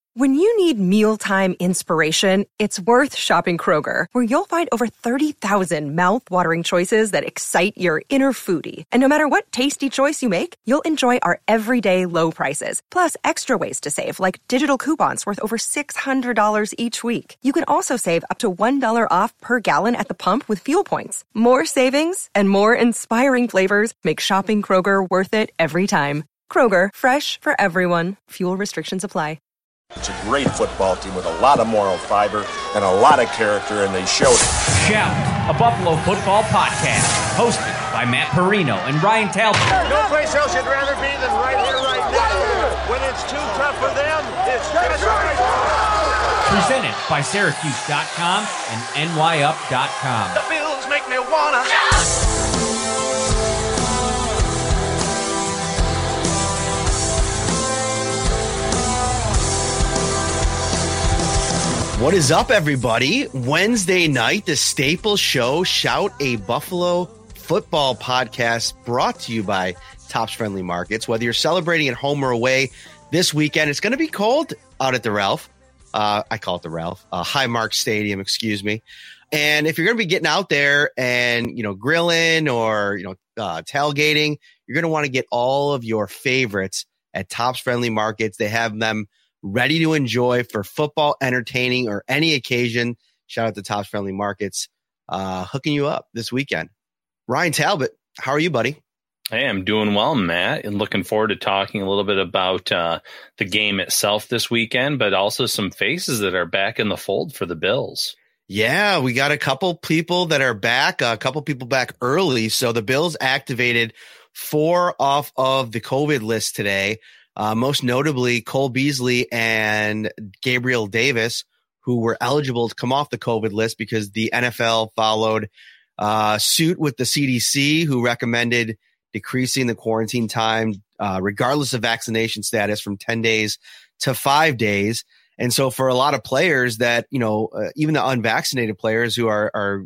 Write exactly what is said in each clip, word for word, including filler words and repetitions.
When you need mealtime inspiration, it's worth shopping Kroger, where you'll find over thirty thousand mouth-watering choices that excite your inner foodie. And no matter what tasty choice you make, you'll enjoy our everyday low prices, plus extra ways to save, like digital coupons worth over six hundred dollars each week. You can also save up to one dollar off per gallon at the pump with fuel points. More savings and more inspiring flavors make shopping Kroger worth it every time. Kroger, fresh for everyone. Fuel restrictions apply. It's a great football team with a lot of moral fiber and a lot of character, and they showed it. Shout, a Buffalo football podcast, hosted by Matt Perino and Ryan Talbot. No place else you'd rather be than right here, right now. When it's too tough for them, it's just right. Presented by Syracuse dot com and N Y up dot com. The Bills make me wanna. What is up, everybody? Wednesday night, the Staples Show, Shout, a Buffalo football podcast brought to you by Tops Friendly Markets. Whether you're celebrating at home or away this weekend, it's going to be cold out at the Ralph. Uh, I call it the Ralph, uh, Highmark Stadium, excuse me. And if you're going to be getting out there and, you know, grilling or, you know, uh, tailgating, you're going to want to get all of your favorites at Tops Friendly Markets. They have them ready to enjoy for football, entertaining, or any occasion. Shout out to Tops Friendly Markets, uh, hooking you up this weekend. Ryan Talbot, how are you, buddy? Hey, I'm doing well, Matt, and looking forward to talking a little bit about uh, the game itself this weekend, but also some faces that are back in the fold for the Bills. Yeah, we got a couple people that are back, a couple people back early. So the Bills activated four off of the COVID list today. Uh, most notably, Cole Beasley and Gabriel Davis, who were eligible to come off the COVID list because the N F L followed uh, suit with the C D C, who recommended decreasing the quarantine time, uh, regardless of vaccination status, from ten days to five days. And so for a lot of players that, you know, uh, even the unvaccinated players who are, are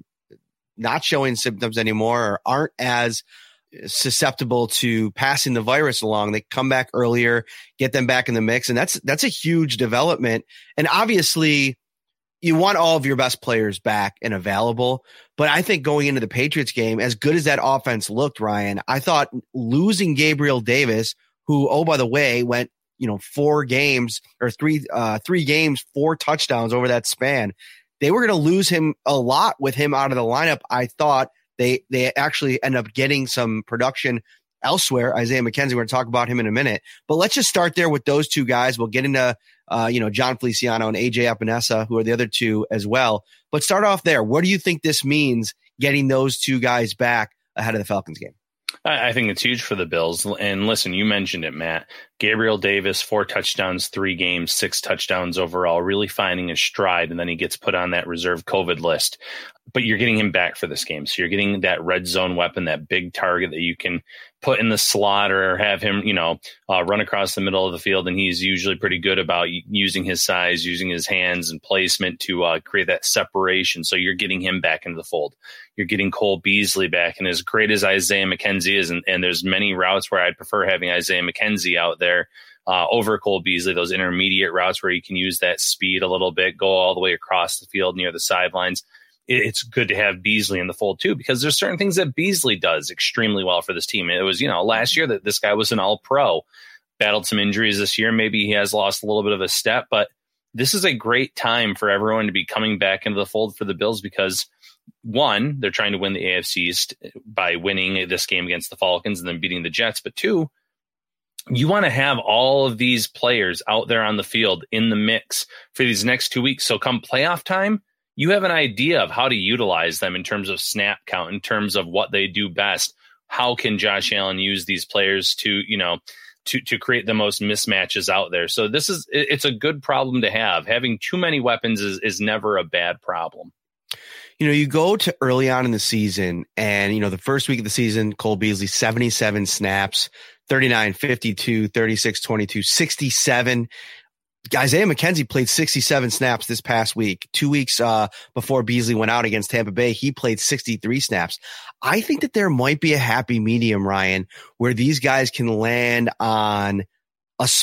not showing symptoms anymore or aren't as susceptible to passing the virus along, they come back earlier, get them back in the mix. And that's, that's a huge development. And obviously you want all of your best players back and available. But I think going into the Patriots game, as good as that offense looked, Ryan, I thought losing Gabriel Davis, who, oh, by the way, went, you know, four games or three, uh, three games, four touchdowns over that span. They were going to lose him a lot with him out of the lineup. I thought They they actually end up getting some production elsewhere. Isaiah McKenzie, we're going to talk about him in a minute. But let's just start there with those two guys. We'll get into, uh, you know, John Feliciano and A J Epinesa, who are the other two as well. But start off there. What do you think this means, getting those two guys back ahead of the Falcons game? I think it's huge for the Bills. And listen, you mentioned it, Matt. Gabriel Davis, four touchdowns, three games, six touchdowns overall, really finding his stride. And then he gets put on that reserve COVID list. But you're getting him back for this game. So you're getting that red zone weapon, that big target that you can put in the slot or have him, you know, uh, run across the middle of the field. And he's usually pretty good about using his size, using his hands and placement to uh, create that separation. So you're getting him back into the fold. You're getting Cole Beasley back. And as great as Isaiah McKenzie is, and, and there's many routes where I'd prefer having Isaiah McKenzie out there uh, over Cole Beasley, those intermediate routes where you can use that speed a little bit, go all the way across the field near the sidelines. It's good to have Beasley in the fold too, because there's certain things that Beasley does extremely well for this team. It was, you know, last year that this guy was an all pro, battled some injuries this year. Maybe he has lost a little bit of a step, but this is a great time for everyone to be coming back into the fold for the Bills, because one, they're trying to win the A F C East by winning this game against the Falcons and then beating the Jets. But two, you want to have all of these players out there on the field in the mix for these next two weeks. So come playoff time, you have an idea of how to utilize them in terms of snap count, in terms of what they do best. How can Josh Allen use these players to, you know, to, to create the most mismatches out there? So this is, it's a good problem to have. Having too many weapons is, is never a bad problem. You know, you go to early on in the season and, you know, the first week of the season, Cole Beasley, seventy-seven snaps, thirty-nine, fifty-two, thirty-six, twenty-two, sixty-seven. Isaiah McKenzie played sixty-seven snaps this past week. Two weeks uh, before Beasley went out against Tampa Bay, he played sixty-three snaps. I think that there might be a happy medium, Ryan, where these guys can land on a split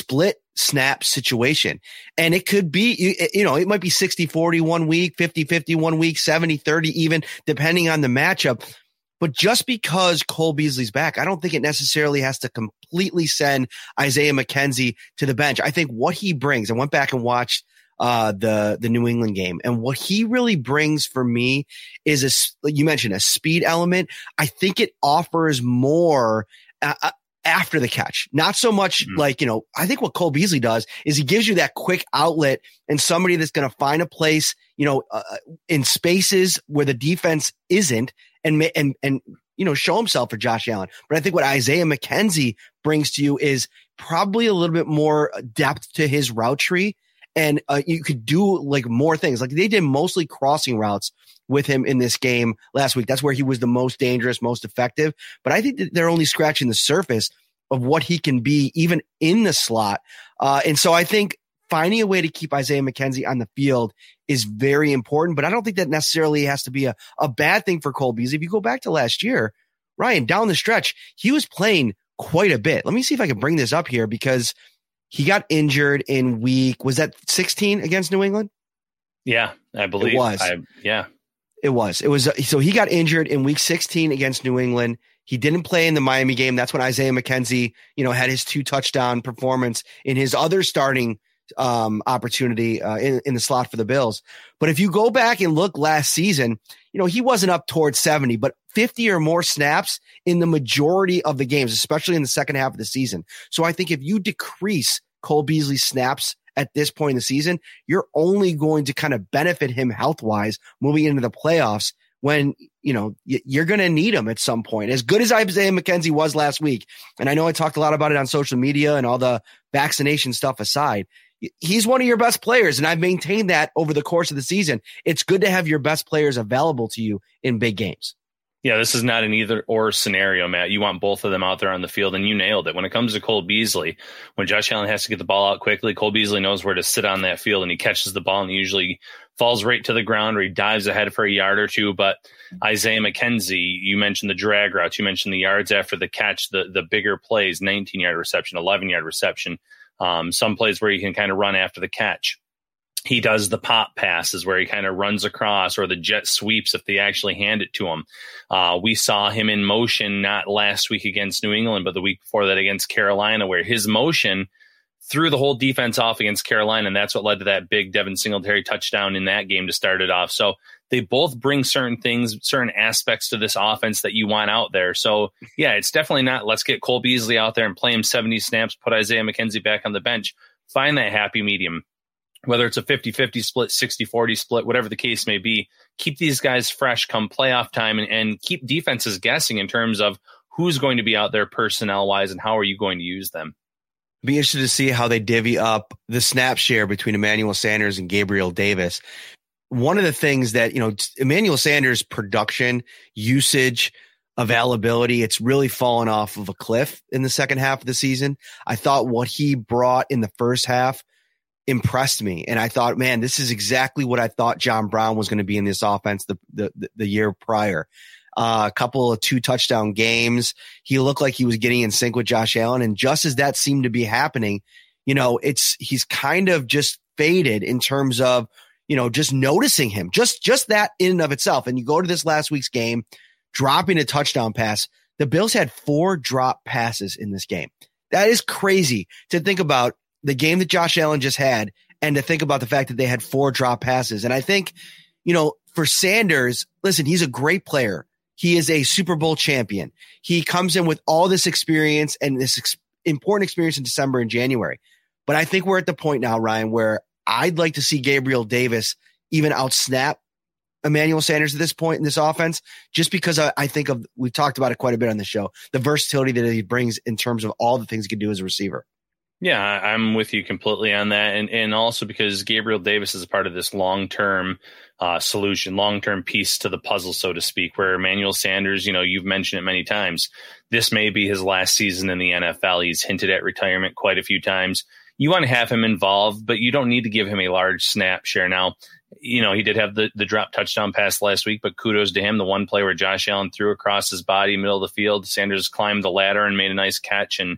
snap situation. And it could be, you, you know, it might be sixty forty one week, fifty fifty one week, seventy thirty even, depending on the matchup. But just because Cole Beasley's back, I don't think it necessarily has to completely send Isaiah McKenzie to the bench. I think what he brings, I went back and watched uh, the, the New England game, and what he really brings for me is, a, you mentioned a speed element. I think it offers more uh, after the catch, not so much mm-hmm. like, you know, I think what Cole Beasley does is he gives you that quick outlet and somebody that's going to find a place, you know, uh, in spaces where the defense isn't, and, and, and, you know, show himself for Josh Allen. But I think what Isaiah McKenzie brings to you is probably a little bit more depth to his route tree. And uh, you could do like more things. Like they did mostly crossing routes with him in this game last week. That's where he was the most dangerous, most effective. But I think that they're only scratching the surface of what he can be even in the slot. Uh, and so I think finding a way to keep Isaiah McKenzie on the field is very important, but I don't think that necessarily has to be a, a bad thing for Cole Beasley. If you go back to last year, Ryan, down the stretch, he was playing quite a bit. Let me see if I can bring this up here, because he got injured in week, was that sixteen against New England? Yeah, I believe it was. I, yeah, it was. It was. So he got injured in week sixteen against New England. He didn't play in the Miami game. That's when Isaiah McKenzie, you know, had his two touchdown performance in his other starting um, opportunity uh, in, in the slot for the Bills. But if you go back and look last season, you know, he wasn't up towards seventy, but fifty or more snaps in the majority of the games, especially in the second half of the season. So I think if you decrease Cole Beasley's snaps at this point in the season, you're only going to kind of benefit him health-wise moving into the playoffs, when, you know, you're going to need him at some point. As good as Isaiah McKenzie was last week, and I know I talked a lot about it on social media and all the vaccination stuff aside, he's one of your best players, and I've maintained that over the course of the season. It's good to have your best players available to you in big games. Yeah, this is not an either or scenario, Matt. You want both of them out there on the field, and you nailed it. When it comes to Cole Beasley, when Josh Allen has to get the ball out quickly, Cole Beasley knows where to sit on that field, and he catches the ball and he usually falls right to the ground, or he dives ahead for a yard or two. But Isaiah McKenzie, you mentioned the drag routes, you mentioned the yards after the catch, the the bigger plays, nineteen-yard reception, eleven-yard reception, um, some plays where you can kind of run after the catch. He does the pop passes where he kind of runs across, or the jet sweeps if they actually hand it to him. Uh, we saw him in motion not last week against New England, but the week before that against Carolina, where his motion threw the whole defense off against Carolina, and that's what led to that big Devin Singletary touchdown in that game to start it off. So they both bring certain things, certain aspects to this offense that you want out there. So, yeah, it's definitely not let's get Cole Beasley out there and play him seventy snaps, put Isaiah McKenzie back on the bench. Find that happy medium. Whether it's a fifty-fifty split, sixty-forty split, whatever the case may be, keep these guys fresh come playoff time, and, and keep defenses guessing in terms of who's going to be out there personnel-wise and how are you going to use them. Be interested to see how they divvy up the snap share between Emmanuel Sanders and Gabriel Davis. One of the things that, you know, Emmanuel Sanders' production, usage, availability, it's really fallen off of a cliff in the second half of the season. I thought what he brought in the first half impressed me. And I thought, man, this is exactly what I thought John Brown was going to be in this offense the, the, the year prior. Uh, a couple of two touchdown games. He looked like he was getting in sync with Josh Allen. And just as that seemed to be happening, you know, it's, he's kind of just faded in terms of, you know, just noticing him, just, just that in and of itself. And you go to this last week's game, dropping a touchdown pass. The Bills had four drop passes in this game. That is crazy to think about, the game that Josh Allen just had, and to think about the fact that they had four drop passes. And I think, you know, for Sanders, listen, he's a great player. He is a Super Bowl champion. He comes in with all this experience and this ex- important experience in December and January. But I think we're at the point now, Ryan, where I'd like to see Gabriel Davis even outsnap Emmanuel Sanders at this point in this offense, just because I, I think of, we've talked about it quite a bit on the show, the versatility that he brings in terms of all the things he can do as a receiver. Yeah, I'm with you completely on that. And and also because Gabriel Davis is a part of this long-term uh, solution, long-term piece to the puzzle, so to speak, where Emmanuel Sanders, you know, you've mentioned it many times. This may be his last season in the N F L. He's hinted at retirement quite a few times. You want to have him involved, but you don't need to give him a large snap share. Now, you know, he did have the, the drop touchdown pass last week, but kudos to him. The one play where Josh Allen threw across his body, middle of the field, Sanders climbed the ladder and made a nice catch, and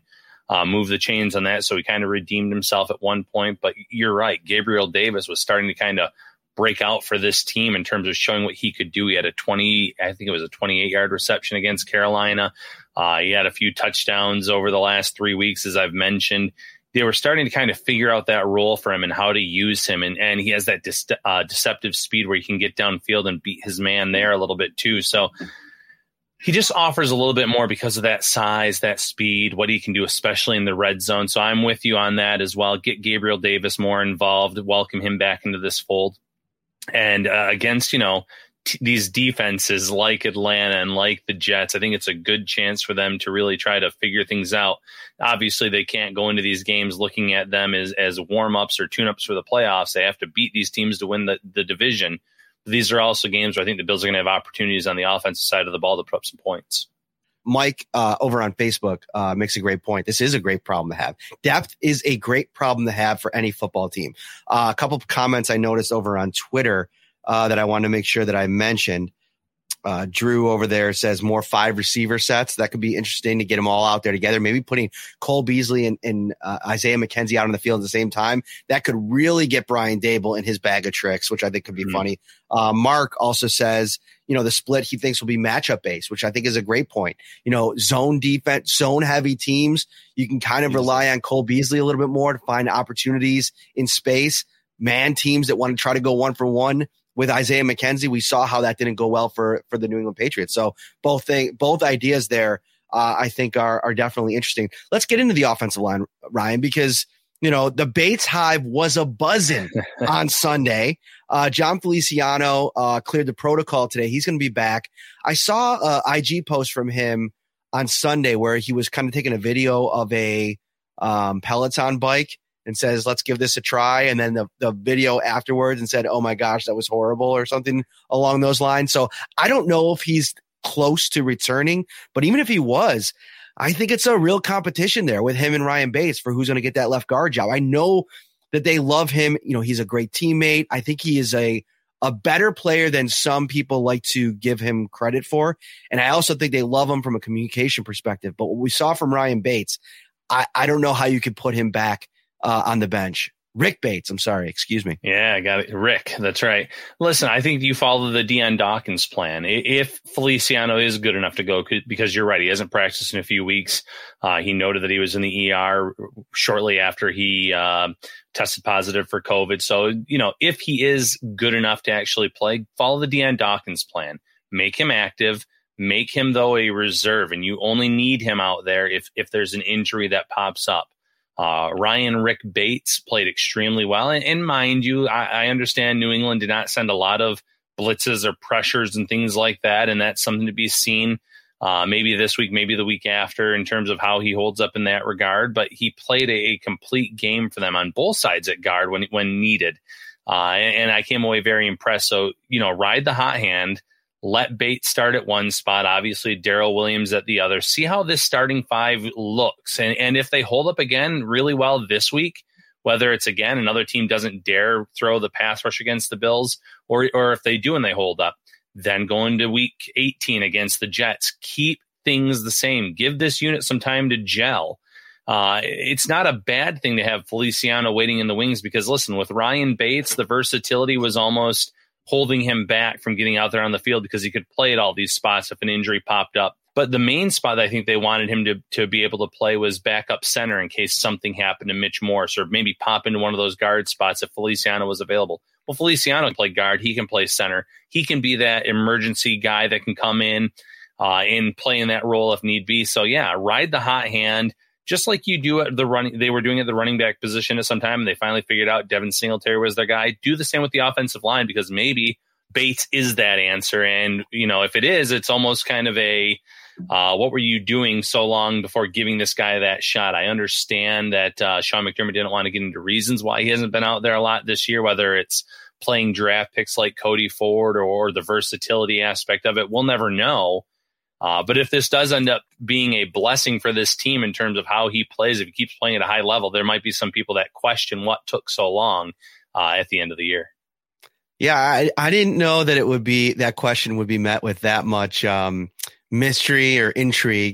uh, move the chains on that. So he kind of redeemed himself at one point. But you're right. Gabriel Davis was starting to kind of break out for this team in terms of showing what he could do. He had a twenty, I think it was a twenty-eight yard reception against Carolina. Uh, he had a few touchdowns over the last three weeks, as I've mentioned. They were starting to kind of figure out that role for him and how to use him. And, and he has that dis- uh, deceptive speed where he can get downfield and beat his man there a little bit too. So he just offers a little bit more because of that size, that speed, what he can do, especially in the red zone. So I'm with you on that as well. Get Gabriel Davis more involved, welcome him back into this fold. And uh, against, you know, t- these defenses like Atlanta and like the Jets, I think it's a good chance for them to really try to figure things out. Obviously, they can't go into these games looking at them as, as warm-ups or tune-ups for the playoffs. They have to beat these teams to win the, the division. These are also games where I think the Bills are going to have opportunities on the offensive side of the ball to put up some points. Mike uh, over on Facebook uh, makes a great point. This is a great problem to have. Depth is a great problem to have for any football team. Uh, a couple of comments I noticed over on Twitter uh, that I wanted to make sure that I mentioned. Uh, Drew over there says more five receiver sets. That could be interesting to get them all out there together. Maybe putting Cole Beasley and, and uh, Isaiah McKenzie out on the field at the same time. That could really get Brian Dable in his bag of tricks, which I think could be mm-hmm. funny. Uh, Mark also says, you know, the split he thinks will be matchup based, which I think is a great point. You know, zone defense, zone heavy teams, you can kind of rely on Cole Beasley a little bit more to find opportunities in space. Man teams that want to try to go one for one with Isaiah McKenzie, we saw how that didn't go well for, for the New England Patriots. So both thing, both ideas there, uh, I think are, are definitely interesting. Let's get into the offensive line, Ryan, because, you know, the Bates hive was a buzzing on Sunday. Uh, John Feliciano, uh, cleared the protocol today. He's going to be back. I saw a I G post from him on Sunday where he was kind of taking a video of a, um, Peloton bike and says, let's give this a try. And then the, the video afterwards and said, oh my gosh, that was horrible or something along those lines. So I don't know if he's close to returning, but even if he was, I think it's a real competition there with him and Ryan Bates for who's going to get that left guard job. I know that they love him. You know, he's a great teammate. I think he is a, a better player than some people like to give him credit for. And I also think they love him from a communication perspective. But what we saw from Ryan Bates, I, I don't know how you could put him back Uh, on the bench. Rick Bates, I'm sorry, excuse me. Yeah, I got it. Rick, that's right. Listen, I think you follow the Deion Dawkins plan. If Feliciano is good enough to go, because you're right, he hasn't practiced in a few weeks. Uh, he noted that he was in the E R shortly after he uh, tested positive for COVID. So, you know, if he is good enough to actually play, follow the Deion Dawkins plan. Make him active. Make him, though, a reserve, and you only need him out there if if there's an injury that pops up. Uh, Ryan Rick Bates played extremely well. And, and mind you, I, I understand New England did not send a lot of blitzes or pressures and things like that. And that's something to be seen uh, maybe this week, maybe the week after in terms of how he holds up in that regard. But he played a, a complete game for them on both sides at guard when, when needed. Uh, and, and I came away very impressed. So, you know, ride the hot hand. Let Bates start at one spot, obviously Darrell Williams at the other. See how this starting five looks. And, and if they hold up again really well this week, whether it's, again, another team doesn't dare throw the pass rush against the Bills, or or if they do and they hold up, then go into week eighteen against the Jets. Keep things the same. Give this unit some time to gel. Uh, it's not a bad thing to have Feliciano waiting in the wings because, listen, with Ryan Bates, the versatility was almost holding him back from getting out there on the field because he could play at all these spots if an injury popped up. But the main spot I think they wanted him to, to be able to play was backup center in case something happened to Mitch Morse, or maybe pop into one of those guard spots if Feliciano was available. Well, Feliciano can play guard. He can play center. He can be that emergency guy that can come in uh, and play in that role if need be. So, yeah, ride the hot hand. Just like you do at the running, they were doing at the running back position at some time, and they finally figured out Devin Singletary was their guy. Do the same with the offensive line because maybe Bates is that answer. And, you know, if it is, it's almost kind of a, uh, what were you doing so long before giving this guy that shot? I understand that uh, Sean McDermott didn't want to get into reasons why he hasn't been out there a lot this year, whether it's playing draft picks like Cody Ford or, or the versatility aspect of it. We'll never know. Uh, but if this does end up being a blessing for this team in terms of how he plays, if he keeps playing at a high level, there might be some people that question what took so long uh, at the end of the year. Yeah, I, I didn't know that it would be that question would be met with that much um, mystery or intrigue.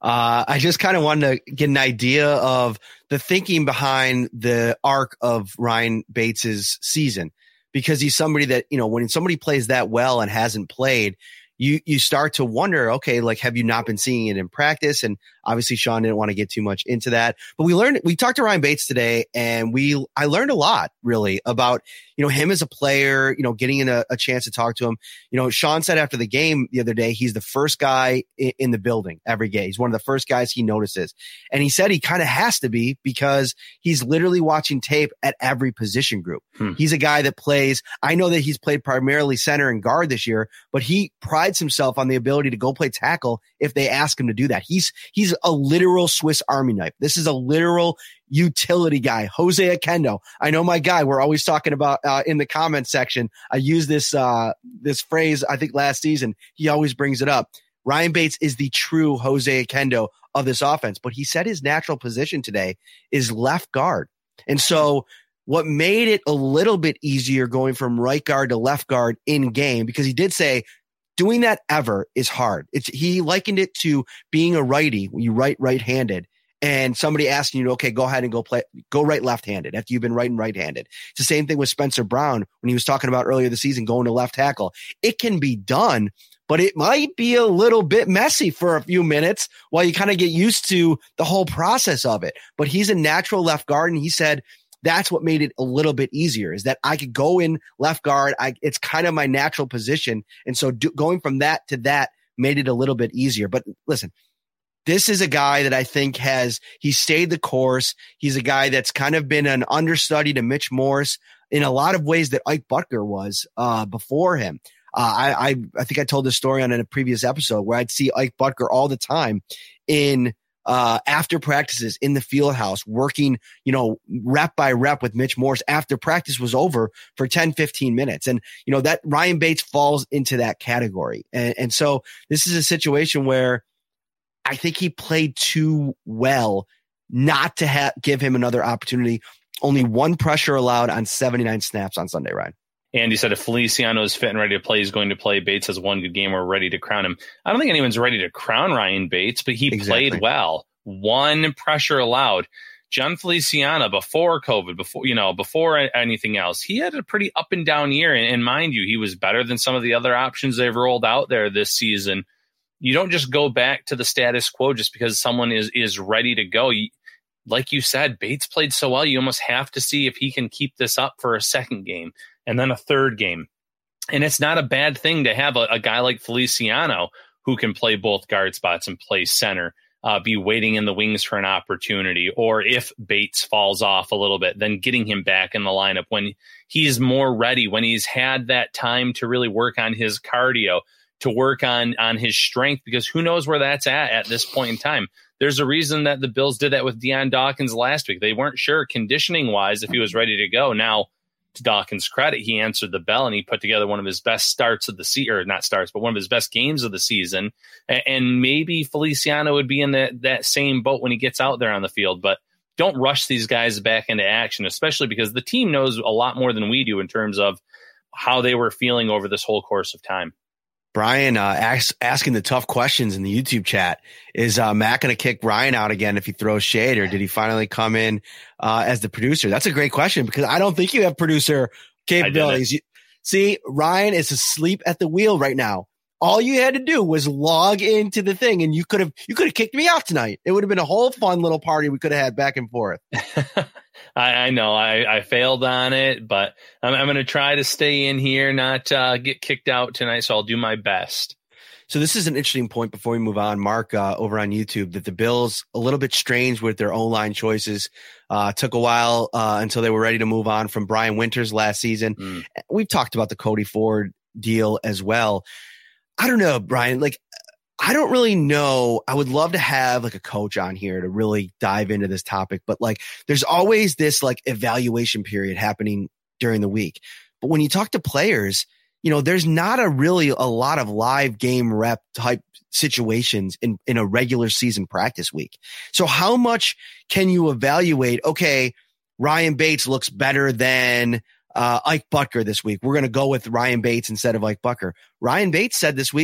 Uh, I just kind of wanted to get an idea of the thinking behind the arc of Ryan Bates's season, because he's somebody that, you know, when somebody plays that well and hasn't played, you, you start to wonder, okay, like, have you not been seeing it in practice? And obviously Sean didn't want to get too much into that, but we learned, we talked to Ryan Bates today, and we, I learned a lot really about, you know, him as a player, you know, getting in a, a chance to talk to him. You know, Sean said after the game the other day, he's the first guy in, in the building every game. He's one of the first guys he notices. And he said he kind of has to be, because he's literally watching tape at every position group. Hmm. He's a guy that plays, I know that he's played primarily center and guard this year, but he prides himself on the ability to go play tackle if they ask him to do that. He's, he's a literal Swiss Army knife. This is a literal utility guy. Jose Oquendo. I know my guy, we're always talking about uh, in the comments section. I use this, uh, this phrase, I think last season, he always brings it up. Ryan Bates is the true Jose Oquendo of this offense, but he said his natural position today is left guard. And so what made it a little bit easier going from right guard to left guard in game, because he did say doing that ever is hard. It's, he likened it to being a righty when you write right-handed and somebody asking you, okay, go ahead and go play, go right left-handed after you've been right and right-handed. It's the same thing with Spencer Brown when he was talking about earlier this season going to left tackle. It can be done, but it might be a little bit messy for a few minutes while you kind of get used to the whole process of it. But he's a natural left guard, and he said that's what made it a little bit easier, is that I could go in left guard. I, it's kind of my natural position. And so do, going from that to that made it a little bit easier. But listen, this is a guy that I think has, he stayed the course. He's a guy that's kind of been an understudy to Mitch Morse in a lot of ways that Ike Butker was uh, before him. Uh, I, I, I think I told this story on a previous episode where I'd see Ike Butker all the time in uh, after practices in the field house, working, you know, rep by rep with Mitch Morse after practice was over for ten, fifteen minutes. And, you know, that Ryan Bates falls into that category. And, and so this is a situation where I think he played too well not to ha- give him another opportunity. Only one pressure allowed on seventy-nine snaps on Sunday, Ryan. Andy said if Feliciano is fit and ready to play, he's going to play. Bates has one good game. We're ready to crown him. I don't think anyone's ready to crown Ryan Bates, but he exactly. played well. One pressure allowed. John Feliciano, before COVID, before, you know, before anything else, he had a pretty up and down year. And, and mind you, he was better than some of the other options they've rolled out there this season. You don't just go back to the status quo just because someone is, is ready to go. You, like you said, Bates played so well, you almost have to see if he can keep this up for a second game and then a third game. And it's not a bad thing to have a, a guy like Feliciano who can play both guard spots and play center, uh, be waiting in the wings for an opportunity. Or if Bates falls off a little bit, then getting him back in the lineup when he's more ready, when he's had that time to really work on his cardio, to work on, on his strength, because who knows where that's at at this point in time. There's a reason that the Bills did that with Deion Dawkins last week. They weren't sure conditioning wise if he was ready to go. Now, to Dawkins' credit, he answered the bell and he put together one of his best starts of the season, or not starts, but one of his best games of the season. And maybe Feliciano would be in that, that same boat when he gets out there on the field. But don't rush these guys back into action, especially because the team knows a lot more than we do in terms of how they were feeling over this whole course of time. Brian uh, ask, asking the tough questions in the YouTube chat. Is uh, Matt going to kick Ryan out again if he throws shade, or did he finally come in uh, as the producer? That's a great question, because I don't think you have producer capabilities. You, see, Ryan is asleep at the wheel right now. All you had to do was log into the thing, and you could have you could have kicked me out tonight. It would have been a whole fun little party we could have had back and forth. I, I know I, I failed on it, but I'm, I'm going to try to stay in here, not uh, get kicked out tonight. So I'll do my best. So this is an interesting point before we move on, Mark, uh, over on YouTube, that the Bills a little bit strange with their O-line choices. Uh, took a while uh, until they were ready to move on from Brian Winters last season. Mm. We've talked about the Cody Ford deal as well. I don't know, Brian, like, I don't really know. I would love to have like a coach on here to really dive into this topic, but like there's always this like evaluation period happening during the week. But when you talk to players, you know, there's not a really a lot of live game rep type situations in, in a regular season practice week. So how much can you evaluate? Okay, Ryan Bates looks better than uh, Ike Butker this week. We're going to go with Ryan Bates instead of Ike Butker. Ryan Bates said this week that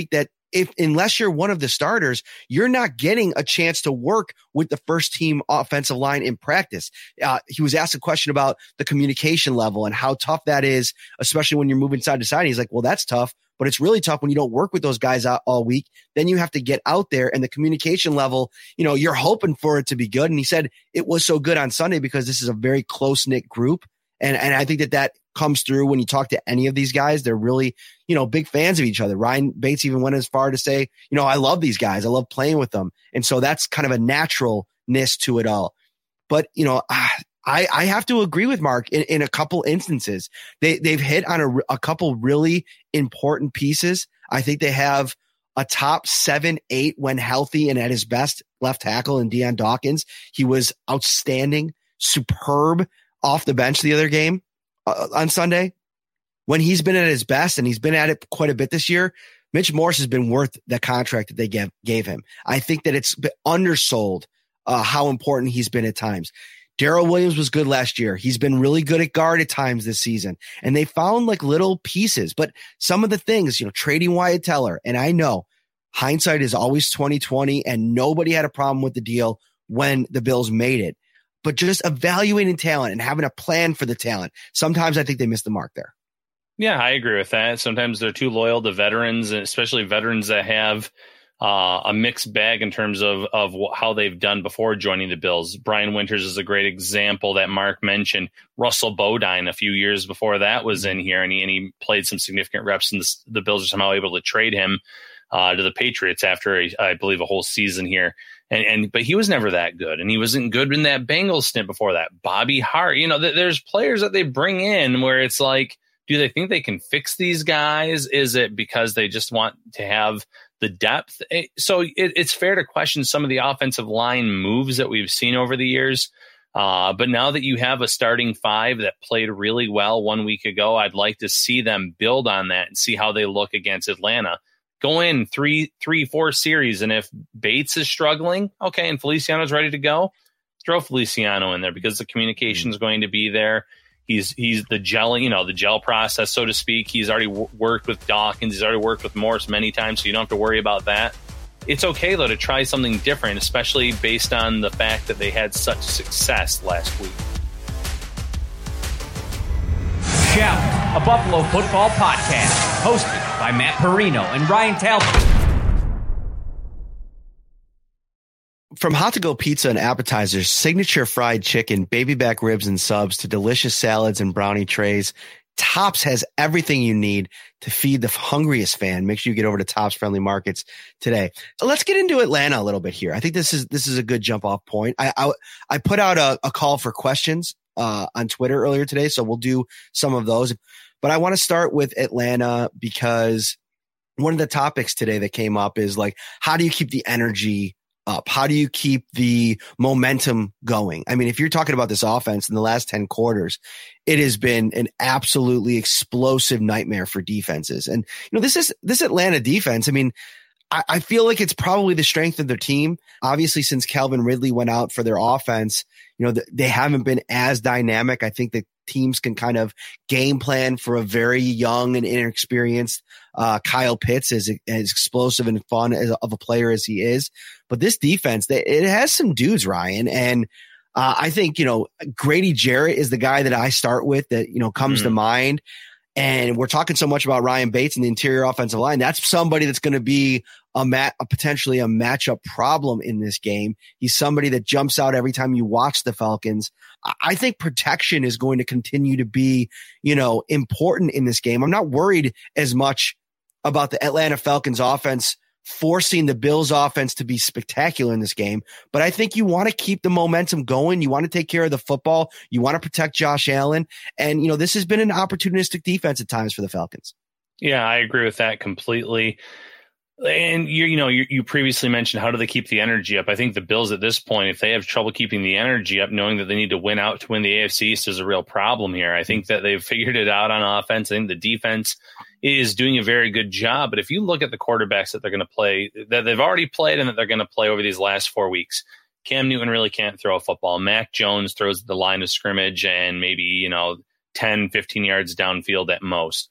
if unless you're one of the starters, you're not getting a chance to work with the first team offensive line in practice. Uh, he was asked a question about the communication level and how tough that is, especially when you're moving side to side. He's like, well, that's tough, but it's really tough when you don't work with those guys out all week. Then you have to get out there, and the communication level, you know, you're hoping for it to be good. And he said it was so good on Sunday because this is a very close knit group. And, and I think that that comes through when you talk to any of these guys. They're really, you know, big fans of each other. Ryan Bates even went as far to say, you know, I love these guys. I love playing with them. And so that's kind of a naturalness to it all. But, you know, I, I have to agree with Mark in, in a couple instances. They, they've hit on a, a couple really important pieces. I think they have a top seven, eight when healthy and at his best left tackle in Deion Dawkins. He was outstanding, superb off the bench the other game uh, on Sunday. When he's been at his best, and he's been at it quite a bit this year, Mitch Morse has been worth the contract that they gave, gave him. I think that it's been undersold uh, how important he's been at times. Darrell Williams was good last year. He's been really good at guard at times this season. And they found like little pieces, but some of the things, you know, trading Wyatt Teller. And I know hindsight is always twenty twenty, and nobody had a problem with the deal when the Bills made it. But just evaluating talent and having a plan for the talent. Sometimes I think they missed the mark there. Yeah, I agree with that. Sometimes they're too loyal to veterans, and especially veterans that have uh, a mixed bag in terms of, of how they've done before joining the Bills. Brian Winters is a great example that Mark mentioned. Russell Bodine a few years before that was in here, and he, and he played some significant reps, and the, the Bills are somehow able to trade him uh, to the Patriots after, a, I believe, a whole season here. And, and but he was never that good, and he wasn't good in that Bengals stint before that. Bobby Hart, you know, th- there's players that they bring in where it's like, do they think they can fix these guys? Is it because they just want to have the depth? So it, it's fair to question some of the offensive line moves that we've seen over the years. Uh, but now that you have a starting five that played really well one week ago, I'd like to see them build on that and see how they look against Atlanta. Go in three, three, four series, and if Bates is struggling, okay, and Feliciano's ready to go, throw Feliciano in there because the communication is mm-hmm. going to be there. He's he's the gel, you know, the gel process, so to speak. He's already w- worked with Dawkins. He's already worked with Morse many times, so you don't have to worry about that. It's okay, though, to try something different, especially based on the fact that they had such success last week. Shout, a Buffalo football podcast, hosted by Matt Perino and Ryan Talbot. From hot to go pizza and appetizers, signature fried chicken, baby back ribs and subs, to delicious salads and brownie trays, Tops has everything you need to feed the hungriest fan. Make sure you get over to Tops Friendly Markets today. So let's get into Atlanta a little bit here. I think this is this is a good jump off point. I I, I put out a, a call for questions uh, on Twitter earlier today, so we'll do some of those. But I want to start with Atlanta because one of the topics today that came up is like, how do you keep the energy up? How do you keep the momentum going? I mean, if you're talking about this offense in the last ten quarters, it has been an absolutely explosive nightmare for defenses. And, you know, this is this Atlanta defense. I mean, I, I feel like it's probably the strength of their team. Obviously, since Calvin Ridley went out for their offense, you know, they haven't been as dynamic. I think that teams can kind of game plan for a very young and inexperienced uh, Kyle Pitts, as, as explosive and fun as, of a player as he is. But this defense, they, it has some dudes, Ryan. And uh, I think, you know, Grady Jarrett is the guy that I start with that, you know, comes mm-hmm. to mind. And we're talking so much about Ryan Bates and the interior offensive line. That's somebody that's going to be a, mat, a potentially a matchup problem in this game. He's somebody that jumps out every time you watch the Falcons. I think protection is going to continue to be, you know, important in this game. I'm not worried as much about the Atlanta Falcons offense forcing the Bills offense to be spectacular in this game. But I think you want to keep the momentum going. You want to take care of the football. You want to protect Josh Allen. And, you know, this has been an opportunistic defense at times for the Falcons. Yeah, I agree with that completely. And you, you know, you, you previously mentioned how do they keep the energy up? I think the Bills at this point, if they have trouble keeping the energy up, knowing that they need to win out to win the A F C East, is a real problem here. I think that they've figured it out on offense. I think the defense is doing a very good job. But if you look at the quarterbacks that they're going to play, that they've already played and that they're going to play over these last four weeks, Cam Newton really can't throw a football. Mac Jones throws the line of scrimmage and maybe, you know, ten, fifteen yards downfield at most.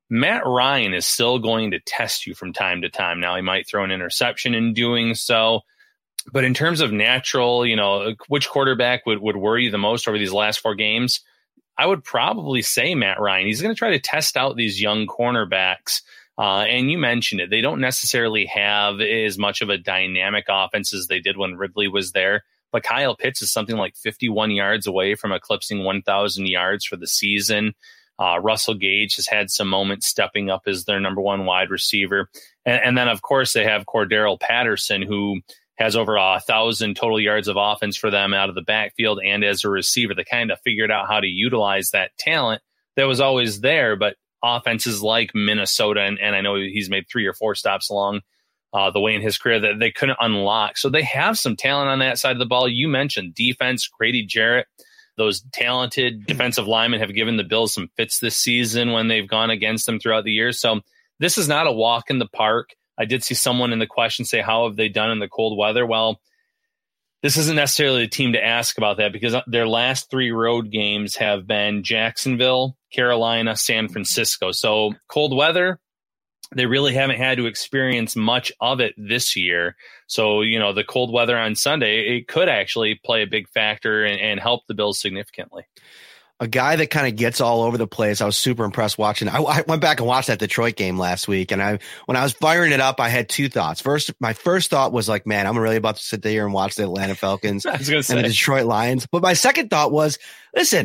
Matt Ryan is still going to test you from time to time. Now, he might throw an interception in doing so. But in terms of natural, you know, which quarterback would, would worry you the most over these last four games? I would probably say Matt Ryan. He's going to try to test out these young cornerbacks. Uh, and you mentioned it. They don't necessarily have as much of a dynamic offense as they did when Ridley was there. But Kyle Pitts is something like fifty-one yards away from eclipsing one thousand yards for the season. Uh, Russell Gage has had some moments stepping up as their number one wide receiver. And, and then, of course, they have Cordero Patterson, who has over a thousand total yards of offense for them out of the backfield and as a receiver. They kind of figured out how to utilize that talent that was always there, but offenses like Minnesota, and, and I know he's made three or four stops along uh, the way in his career that they couldn't unlock. So they have some talent on that side of the ball. You mentioned defense, Grady Jarrett. Those talented defensive linemen have given the Bills some fits this season when they've gone against them throughout the year. So this is not a walk in the park. I did see someone in the question say, how have they done in the cold weather? Well, this isn't necessarily a team to ask about that because their last three road games have been Jacksonville, Carolina, San Francisco. So cold weather, they really haven't had to experience much of it this year. So, you know, the cold weather on Sunday, it could actually play a big factor and, and help the Bills significantly. A guy that kind of gets all over the place. I was super impressed watching. I, I went back and watched that Detroit game last week. And I, when I was firing it up, I had two thoughts. First, my first thought was like, man, I'm really about to sit there and watch the Atlanta Falcons I was gonna say. and the Detroit Lions. But my second thought was, listen,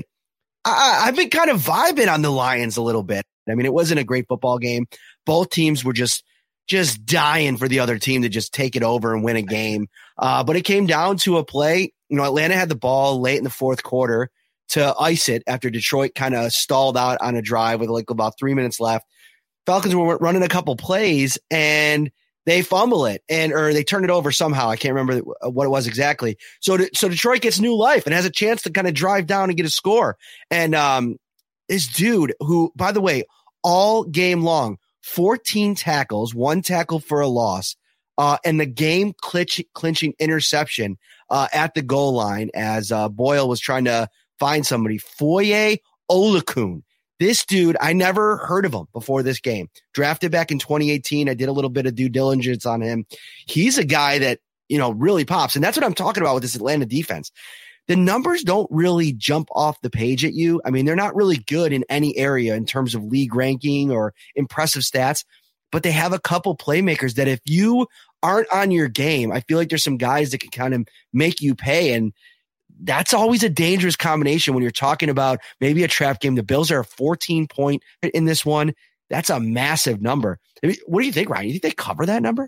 I, I've been kind of vibing on the Lions a little bit. I mean, it wasn't a great football game. Both teams were just, just dying for the other team to just take it over and win a game. Uh, but it came down to a play. You know, Atlanta had the ball late in the fourth quarter to ice it after Detroit kind of stalled out on a drive with like about three minutes left. Falcons were running a couple plays and they fumble it and, or they turn it over somehow. I can't remember what it was exactly. So, so Detroit gets new life and has a chance to kind of drive down and get a score. And, um, this dude who, by the way, all game long, fourteen tackles, one tackle for a loss, uh, and the game clinch, clinching interception, uh, at the goal line as, uh, Boyle was trying to find somebody. Foye Oluokun. This dude, I never heard of him before this game. Drafted back in twenty eighteen. I did a little bit of due diligence on him. He's a guy that, you know, really pops. And that's what I'm talking about with this Atlanta defense. The numbers don't really jump off the page at you. I mean, they're not really good in any area in terms of league ranking or impressive stats, but they have a couple playmakers that if you aren't on your game, I feel like there's some guys that can kind of make you pay. And that's always a dangerous combination when you're talking about maybe a trap game. The Bills are a fourteen point in this one. That's a massive number. I mean, what do you think, Ryan? You think they cover that number?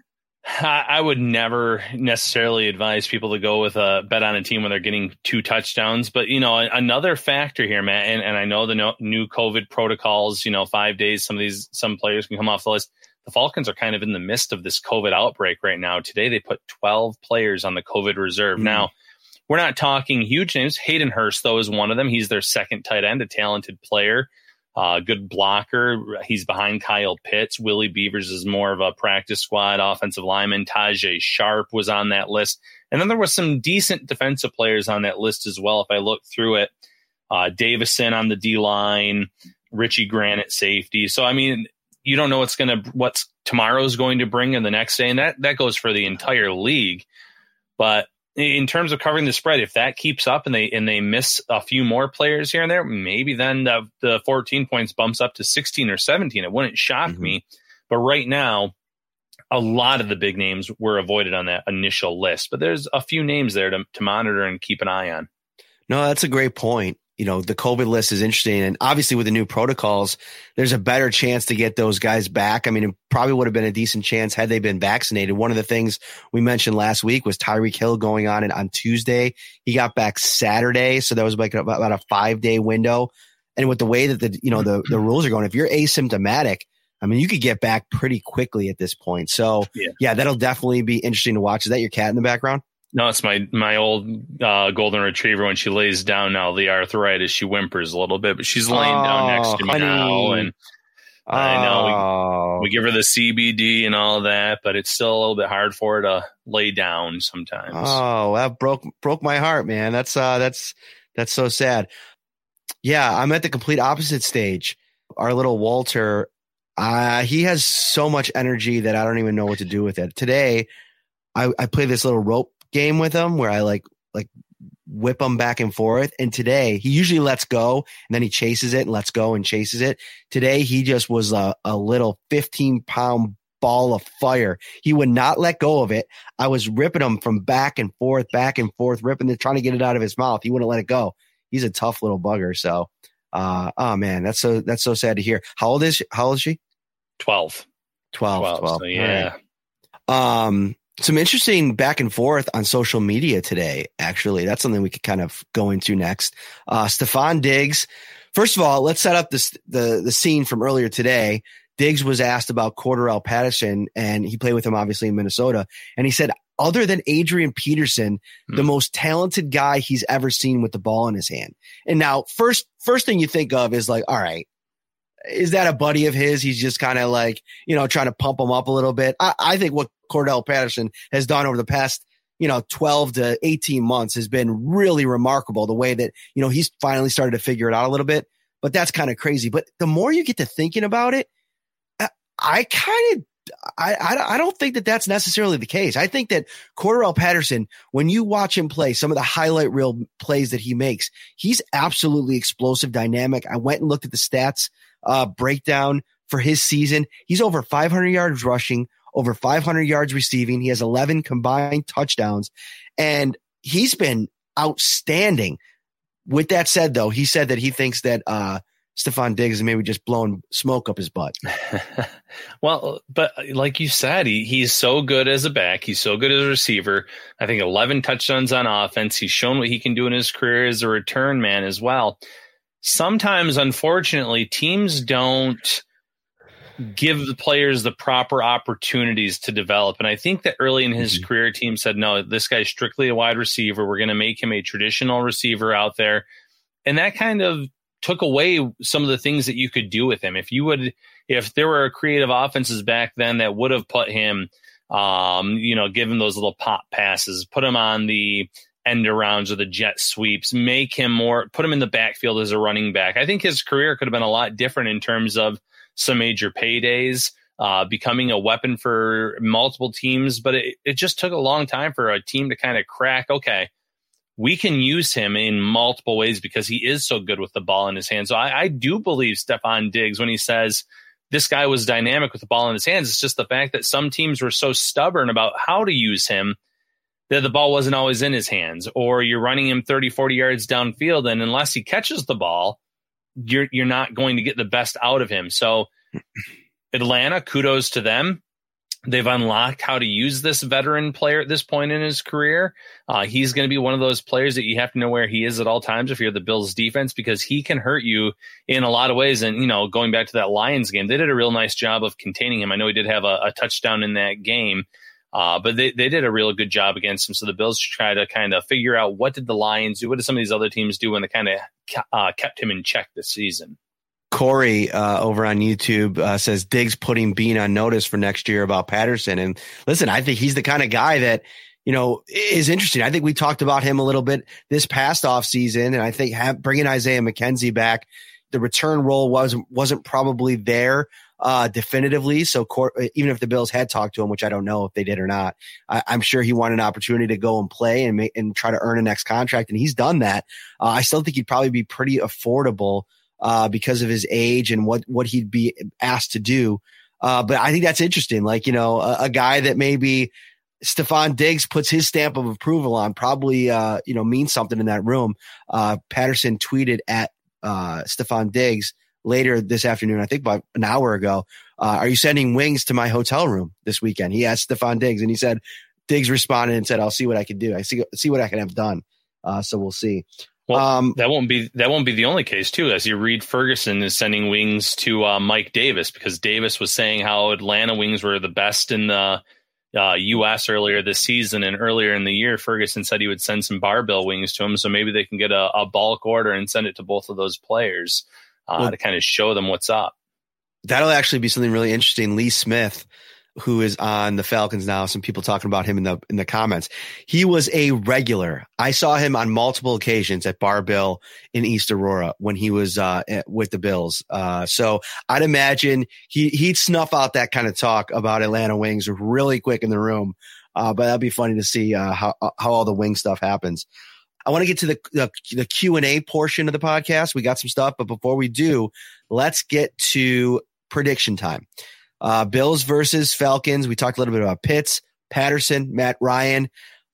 I would never necessarily advise people to go with a bet on a team when they're getting two touchdowns. But, you know, another factor here, Matt, and, and I know the no, new COVID protocols, you know, five days, some of these, some players can come off the list. The Falcons are kind of in the midst of this COVID outbreak right now. Today, they put twelve players on the COVID reserve. Mm. Now, we're not talking huge names. Hayden Hurst, though, is one of them. He's their second tight end, a talented player. Uh, good blocker. He's behind Kyle Pitts. Willie Beavers is more of a practice squad offensive lineman. Tajay Sharp was on that list. And then there was some decent defensive players on that list as well. If I look through it, uh, Davison on the D line, Richie Grant at safety. So, I mean, you don't know what's going to, what's tomorrow's going to bring in the next day. And that, that goes for the entire league. But in terms of covering the spread, if that keeps up and they and they miss a few more players here and there, maybe then the, the fourteen points bumps up to sixteen or seventeen. It wouldn't shock mm-hmm. me. But right now, a lot of the big names were avoided on that initial list. But there's a few names there to, to monitor and keep an eye on. No, that's a great point. You know, the COVID list is interesting. And obviously with the new protocols, there's a better chance to get those guys back. I mean, it probably would have been a decent chance had they been vaccinated. One of the things we mentioned last week was Tyreek Hill going on and on Tuesday. He got back Saturday. So that was like about, about a five day window. And with the way that the, you know, the, the rules are going, if you're asymptomatic, I mean, you could get back pretty quickly at this point. So yeah, yeah that'll definitely be interesting to watch. Is that your cat in the background? No, it's my my old uh, golden retriever. When she lays down now, the arthritis, she whimpers a little bit, but she's laying oh, down next to me honey. now. And oh. I know we, we give her the C B D and all of that, but it's still a little bit hard for her to lay down sometimes. Oh, that broke broke my heart, man. That's uh, that's that's so sad. Yeah, I'm at the complete opposite stage. Our little Walter Uh, he has so much energy that I don't even know what to do with it. Today, I, I play this little rope game with him where I like like whip him back and forth. And today, he usually lets go and then he chases it and lets go and chases it. Today, he just was a, a little fifteen pound ball of fire. He would not let go of it. I was ripping him from back and forth, back and forth, ripping it, trying to get it out of his mouth. He wouldn't let it go. He's a tough little bugger. So, uh, oh man, that's so, that's so sad to hear. How old is she? How old is she? twelve. twelve. twelve. twelve. So, yeah. Right. Um, some interesting back and forth on social media today. Actually, that's something we could kind of go into next. Uh, Stefon Diggs. First of all, let's set up this, the, the scene from earlier today. Diggs was asked about Cordarrelle Patterson, and he played with him obviously in Minnesota. And he said, other than Adrian Peterson, hmm. the most talented guy he's ever seen with the ball in his hand. And now first, first thing you think of is like, all right, is that a buddy of his? He's just kind of like, you know, trying to pump him up a little bit. I, I think what Cordarrelle Patterson has done over the past, you know, twelve to eighteen months has been really remarkable. The way that, you know, he's finally started to figure it out a little bit, but that's kind of crazy. But the more you get to thinking about it, I kind of, I, I, I don't think that that's necessarily the case. I think that Cordarrelle Patterson, when you watch him play, some of the highlight reel plays that he makes, he's absolutely explosive, dynamic. I went and looked at the stats uh, breakdown for his season. He's over five hundred yards rushing, over five hundred yards receiving. He has eleven combined touchdowns, and he's been outstanding. With that said, though, he said that he thinks that uh, Stefon Diggs is maybe just blowing smoke up his butt. Well, but like you said, he, he's so good as a back. He's so good as a receiver. I think eleven touchdowns on offense. He's shown what he can do in his career as a return man as well. Sometimes, unfortunately, teams don't give the players the proper opportunities to develop. And I think that early in his mm-hmm. career, team said, no, this guy's strictly a wide receiver. We're going to make him a traditional receiver out there. And that kind of took away some of the things that you could do with him. If you would, if there were creative offenses back then that would have put him, um, you know, give him those little pop passes, put him on the end arounds or the jet sweeps, make him more, put him in the backfield as a running back. I think his career could have been a lot different in terms of some major paydays, uh, becoming a weapon for multiple teams. But it, it just took a long time for a team to kind of crack, okay, we can use him in multiple ways because he is so good with the ball in his hands. So I, I do believe Stefon Diggs when he says this guy was dynamic with the ball in his hands. It's just the fact that some teams were so stubborn about how to use him that the ball wasn't always in his hands, or you're running him thirty, forty yards downfield. And unless he catches the ball, you're, you're not going to get the best out of him. So Atlanta, kudos to them. They've unlocked how to use this veteran player at this point in his career. Uh, he's going to be one of those players that you have to know where he is at all times if you're the Bills defense, because he can hurt you in a lot of ways. And, you know, going back to that Lions game, they did a real nice job of containing him. I know he did have a, a touchdown in that game, uh, but they, they did a real good job against him. So the Bills try to kind of figure out what did the Lions do? What did some of these other teams do when they kind of uh, kept him in check this season? Corey uh, over on YouTube uh, says Diggs putting Bean on notice for next year about Patterson. And listen, I think he's the kind of guy that, you know, is interesting. I think we talked about him a little bit this past offseason, and I think have, bringing Isaiah McKenzie back, the return role wasn't wasn't probably there uh, definitively. So Cor- even if the Bills had talked to him, which I don't know if they did or not, I- I'm sure he wanted an opportunity to go and play and make, and try to earn a next contract, and he's done that. Uh, I still think he'd probably be pretty affordable uh, because of his age and what, what he'd be asked to do. Uh, but I think that's interesting. Like, you know, a, a guy that maybe Stefon Diggs puts his stamp of approval on probably, uh, you know, means something in that room. Uh, Patterson tweeted at, uh, Stefon Diggs later this afternoon, I think about an hour ago. Uh, are you sending wings to my hotel room this weekend? He asked Stefon Diggs, and he said, Diggs responded and said, I'll see what I can do. I see, see what I can have done. Uh, so we'll see. Well, um, that won't be that won't be the only case, too, as you read Ferguson is sending wings to uh, Mike Davis, because Davis was saying how Atlanta wings were the best in the uh, U S earlier this season, and earlier in the year, Ferguson said he would send some barbell wings to him, so maybe they can get a, a bulk order and send it to both of those players uh, well, to kind of show them what's up. That'll actually be something really interesting. Lee Smith who is on the Falcons now. Some people talking about him in the in the comments. He was a regular. I saw him on multiple occasions at Bar Bill in East Aurora when he was uh, with the Bills. Uh, so I'd imagine he he'd snuff out that kind of talk about Atlanta wings really quick in the room. Uh, but that'd be funny to see uh, how how all the wing stuff happens. I want to get to the, the the Q and A portion of the podcast. We got some stuff, but before we do, let's get to prediction time. Uh, Bills versus Falcons. We talked a little bit about Pitts, Patterson, Matt Ryan.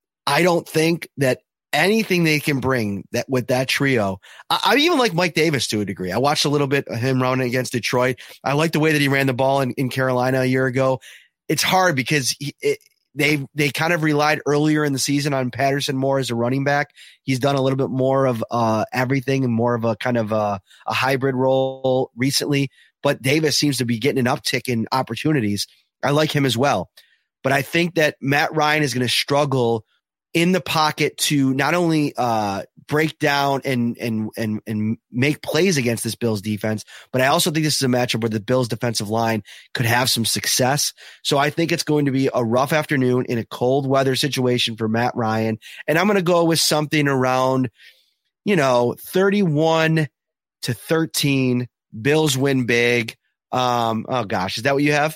I don't think that anything they can bring that with that trio. I, I even like Mike Davis to a degree. I watched a little bit of him running against Detroit. I like the way that he ran the ball in, in Carolina a year ago. It's hard because he, it, They they kind of relied earlier in the season on Patterson more as a running back. He's done a little bit more of uh, everything and more of a kind of a, a hybrid role recently. But Davis seems to be getting an uptick in opportunities. I like him as well. But I think that Matt Ryan is going to struggle in the pocket to not only uh, break down and and and and make plays against this Bills defense, but I also think this is a matchup where the Bills defensive line could have some success. So I think it's going to be a rough afternoon in a cold weather situation for Matt Ryan. And I'm going to go with something around, you know, thirty-one to thirteen. Bills win big. Um, oh gosh, is that what you have?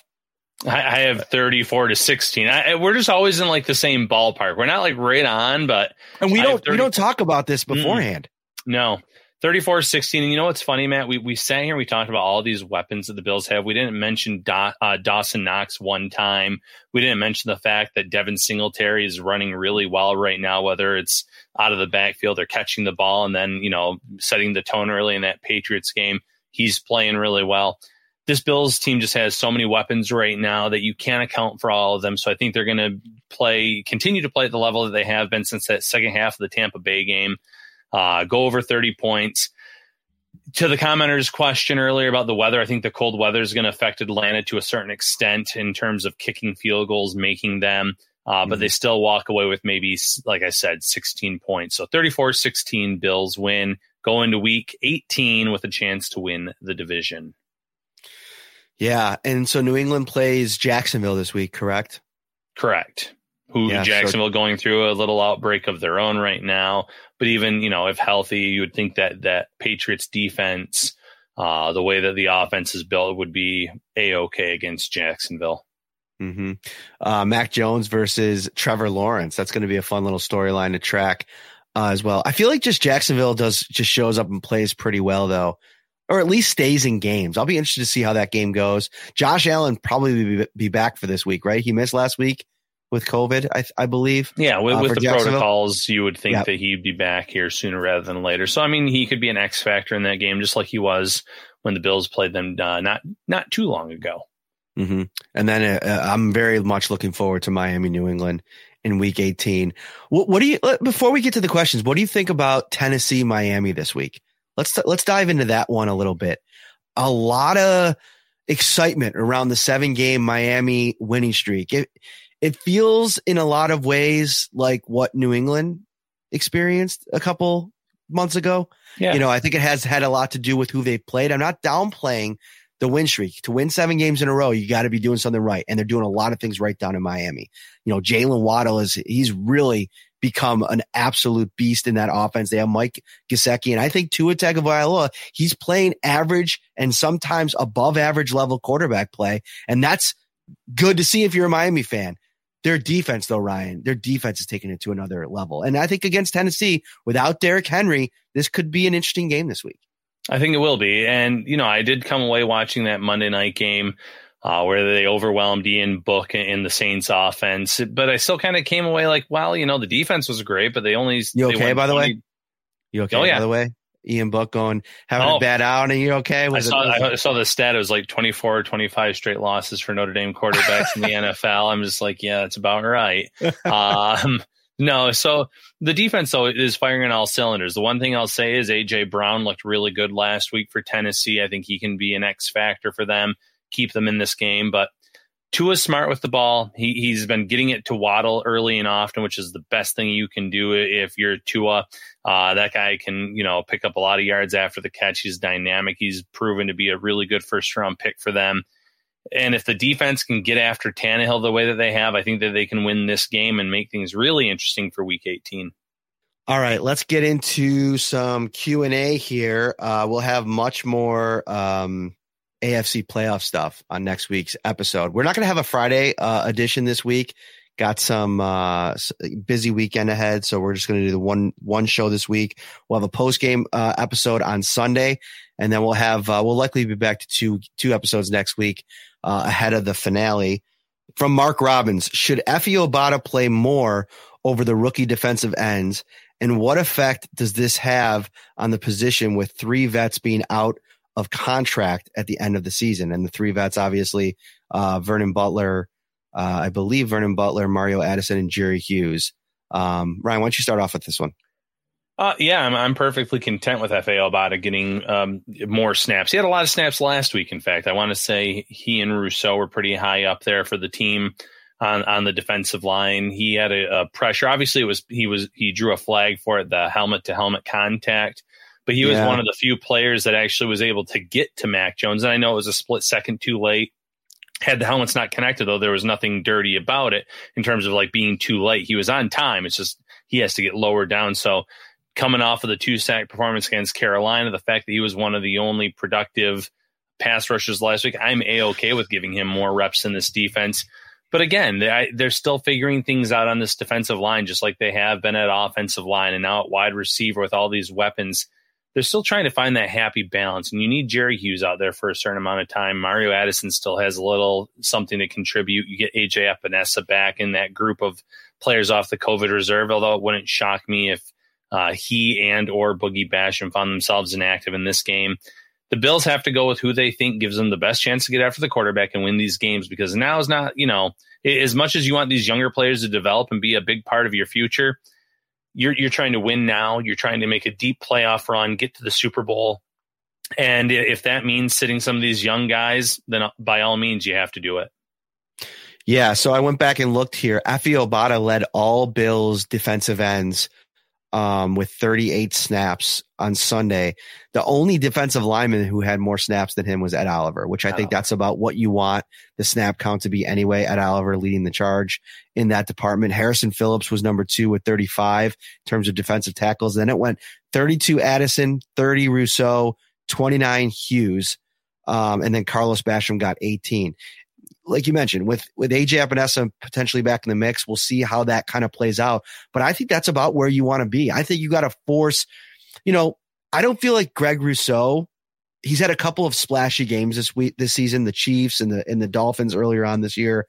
I have thirty-four to sixteen. I, we're just always in like the same ballpark. We're not like right on, but and we don't we don't talk about this beforehand. Mm, no, thirty-four sixteen. And you know what's funny, Matt? We we sat here and we talked about all these weapons that the Bills have. We didn't mention Da, uh, Dawson Knox one time. We didn't mention the fact that Devin Singletary is running really well right now, whether it's out of the backfield or catching the ball and then, you know, setting the tone early in that Patriots game. He's playing really well. This Bills team just has so many weapons right now that you can't account for all of them. So I think they're going to play, continue to play at the level that they have been since that second half of the Tampa Bay game. Uh, go over thirty points. To the commenter's question earlier about the weather, I think the cold weather is going to affect Atlanta to a certain extent in terms of kicking field goals, making them. Uh, mm-hmm. But they still walk away with maybe, like I said, sixteen points. So thirty-four sixteen Bills win. Go into week eighteen with a chance to win the division. Yeah, and so New England plays Jacksonville this week, correct? Correct. Who yeah, Jacksonville so- going through a little outbreak of their own right now. But even, you know, if healthy, you would think that that Patriots defense, uh, the way that the offense is built, would be A-okay against Jacksonville. Mm-hmm. Uh, Mac Jones versus Trevor Lawrence. That's going to be a fun little storyline to track. Uh, as well. I feel like just Jacksonville does just shows up and plays pretty well though, or at least stays in games. I'll be interested to see how that game goes. Josh Allen probably be, be back for this week, right? He missed last week with COVID, I, I believe. Yeah. With, uh, with the protocols, you would think yep. that he'd be back here sooner rather than later. So, I mean, he could be an X factor in that game, just like he was when the Bills played them uh, not, not too long ago. Mm-hmm. And then uh, I'm very much looking forward to Miami, New England in week eighteen. What, what do you, before we get to the questions, what do you think about Tennessee, Miami this week? Let's, let's dive into that one a little bit. A lot of excitement around the seven game Miami winning streak. It, it feels in a lot of ways like what New England experienced a couple months ago. Yeah. You know, I think it has had a lot to do with who they played. I'm not downplaying the win streak. To win seven games in a row, you got to be doing something right. And they're doing a lot of things right down in Miami. You know, Jalen Waddle is, he's really become an absolute beast in that offense. They have Mike Gesicki, and I think Tua Tagovailoa, he's playing average and sometimes above average level quarterback play. And that's good to see if you're a Miami fan. Their defense though, Ryan, their defense is taking it to another level. And I think against Tennessee, without Derrick Henry, this could be an interesting game this week. I think it will be. And, you know, I did come away watching that Monday night game uh, where they overwhelmed Ian Book in the Saints offense. But I still kind of came away like, well, you know, the defense was great, but they only. You okay, they by the way? You okay, oh, yeah. by the way? Ian Book going, having oh, a bad out, and you okay? Was I, saw, it, was I saw the stat. It was like twenty-four or twenty-five straight losses for Notre Dame quarterbacks in the N F L. I'm just like, yeah, that's about right. Um No, so the defense, though, is firing on all cylinders. The one thing I'll say is A J Brown looked really good last week for Tennessee. I think he can be an X factor for them, keep them in this game. But Tua's smart with the ball. He, he's been getting it to Waddle early and often, which is the best thing you can do if you're Tua. Uh, that guy can, you know, pick up a lot of yards after the catch. He's dynamic. He's proven to be a really good first-round pick for them. And if the defense can get after Tannehill the way that they have, I think that they can win this game and make things really interesting for week eighteen. All right, let's get into some Q and A here. Uh, we'll have much more um, A F C playoff stuff on next week's episode. We're not going to have a Friday uh, edition this week. Got some uh, busy weekend ahead, so we're just going to do the one one show this week. We'll have a post game uh, episode on Sunday, and then we'll have uh, we'll likely be back to two two episodes next week uh, ahead of the finale. From Mark Robbins, should Efe Obada play more over the rookie defensive ends? And what effect does this have on the position with three vets being out of contract at the end of the season? And the three vets, obviously, uh, Vernon Butler, uh, I believe Vernon Butler, Mario Addison, and Jerry Hughes. Um, Ryan, why don't you start off with this one? Uh, yeah, I'm, I'm perfectly content with Efe Obada getting um, more snaps. He had a lot of snaps last week, in fact. I want to say he and Rousseau were pretty high up there for the team. On, on the defensive line, he had a, a pressure. Obviously, it was he was he drew a flag for it, the helmet to helmet contact. But he was yeah. one of the few players that actually was able to get to Mac Jones. And I know it was a split second too late. Had the helmets not connected, though, there was nothing dirty about it in terms of like being too late. He was on time. It's just he has to get lower down. So coming off of the two sack performance against Carolina, the fact that he was one of the only productive pass rushers last week, I'm A-okay with giving him more reps in this defense. But again, they're still figuring things out on this defensive line, just like they have been at offensive line and now at wide receiver with all these weapons. They're still trying to find that happy balance. And you need Jerry Hughes out there for a certain amount of time. Mario Addison still has a little something to contribute. You get A J Epinesa back in that group of players off the COVID reserve, although it wouldn't shock me if uh, he and or Boogie Basham found themselves inactive in this game. The Bills have to go with who they think gives them the best chance to get after the quarterback and win these games, because now is not, you know, as much as you want these younger players to develop and be a big part of your future, you're you're trying to win now. You're trying to make a deep playoff run, get to the Super Bowl. And if that means sitting some of these young guys, then by all means, you have to do it. Yeah, so I went back and looked here. Efe Obada led all Bills defensive ends Um, with thirty-eight snaps on Sunday. The only defensive lineman who had more snaps than him was Ed Oliver, which I think that's about what you want the snap count to be anyway. Ed Oliver leading the charge in that department. Harrison Phillips was number two with thirty-five in terms of defensive tackles. Then it went thirty-two Addison, thirty Rousseau, twenty-nine Hughes, um, and then Carlos Basham got eighteen. Like you mentioned, with, with A J Epinesa potentially back in the mix, we'll see how that kind of plays out. But I think that's about where you want to be. I think you got to force, you know, I don't feel like Greg Rousseau, he's had a couple of splashy games this week, this season, the Chiefs and the, and the Dolphins earlier on this year.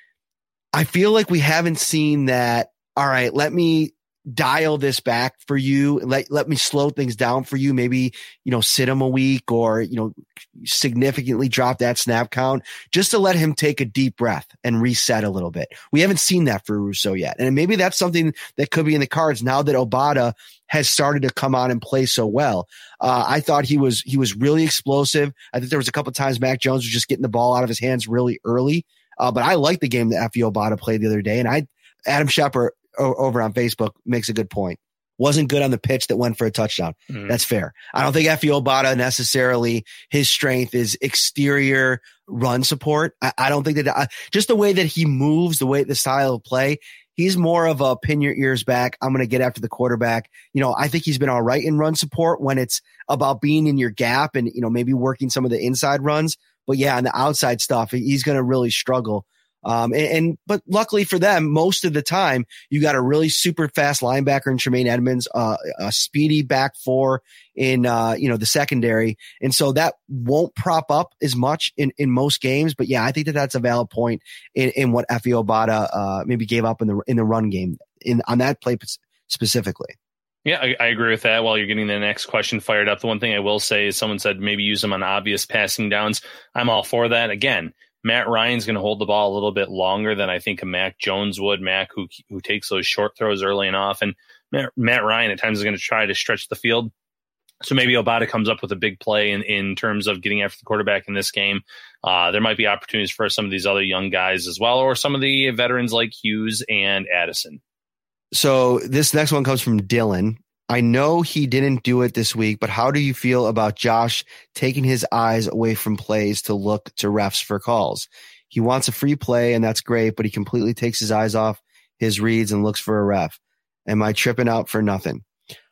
I feel like we haven't seen that. All right, let me dial this back for you. Let, let me slow things down for you. Maybe, you know, sit him a week or, you know, significantly drop that snap count just to let him take a deep breath and reset a little bit. We haven't seen that for Rousseau yet. And maybe that's something that could be in the cards now that Obada has started to come on and play so well. Uh, I thought he was, he was really explosive. I think there was a couple of times Mac Jones was just getting the ball out of his hands really early. Uh, but I like the game that Efe Obada played the other day. And I, Adam Shepard over on Facebook makes a good point. Wasn't good on the pitch that went for a touchdown. Mm. That's fair. I don't think Efe Obada necessarily, his strength is exterior run support. I, I don't think that uh, just the way that he moves, the way the style of play, he's more of a pin your ears back. I'm going to get after the quarterback. You know, I think he's been all right in run support when it's about being in your gap and, you know, maybe working some of the inside runs. But yeah, on the outside stuff, he's going to really struggle. Um, and, and, but luckily for them, most of the time, you got a really super fast linebacker in Tremaine Edmonds, uh, a speedy back four in, uh, you know, the secondary. And so that won't prop up as much in, in most games. But yeah, I think that that's a valid point in, in what Efe Obada, uh, maybe gave up in the, in the run game in, on that play specifically. Yeah, I, I agree with that. While you're getting the next question fired up, the one thing I will say is someone said maybe use them on obvious passing downs. I'm all for that. Again, Matt Ryan's going to hold the ball a little bit longer than I think a Mac Jones would. Mac, who who takes those short throws early and often. Matt, Matt Ryan at times is going to try to stretch the field. So maybe Obada comes up with a big play in, in terms of getting after the quarterback in this game. Uh, there might be opportunities for some of these other young guys as well, or some of the veterans like Hughes and Addison. So this next one comes from Dylan. I know he didn't do it this week, but how do you feel about Josh taking his eyes away from plays to look to refs for calls? He wants a free play, and that's great, but he completely takes his eyes off his reads and looks for a ref. Am I tripping out for nothing?